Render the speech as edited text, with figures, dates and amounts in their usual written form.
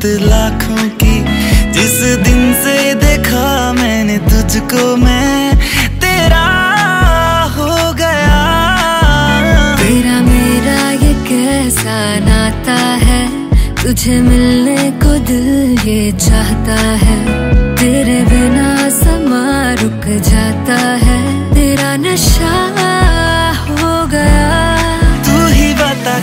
किस्मत लाखों की, जिस दिन से देखा मैंने तुझको मैं तेरा हो गया। तेरा मेरा ये कैसा नाता है, तुझे मिलने को दिल ये चाहता है। तेरे